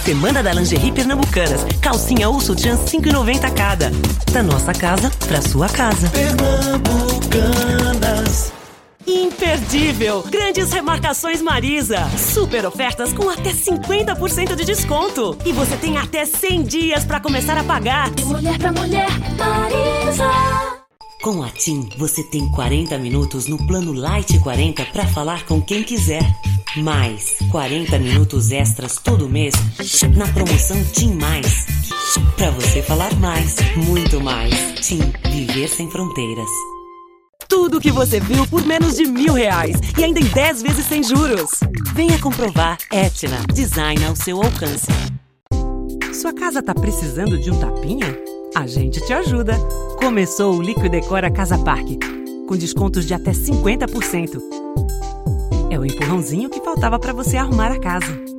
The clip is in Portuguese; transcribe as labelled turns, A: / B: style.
A: Semana da Lingerie Pernambucanas. Calcinha ou sutiã 5,90 cada. Da nossa casa pra sua casa.
B: Pernambucanas.
A: Imperdível! Grandes remarcações Marisa. Super ofertas com até 50% de desconto. E você tem até 100 dias para começar a pagar.
C: De mulher pra mulher, Marisa.
A: Com a TIM, você tem 40 minutos no plano Light 40 para falar com quem quiser. Mais 40 minutos extras todo mês na promoção TIM Mais. Para você falar mais, muito mais. TIM, viver sem fronteiras. Tudo o que você viu por menos de R$1.000 e ainda em 10 vezes sem juros. Venha comprovar. Etna, design ao seu alcance. Sua casa tá precisando de um tapinha? A gente te ajuda. Começou o Liquidecora Casa Parque, com descontos de até 50%. É o empurrãozinho que faltava para você arrumar a casa.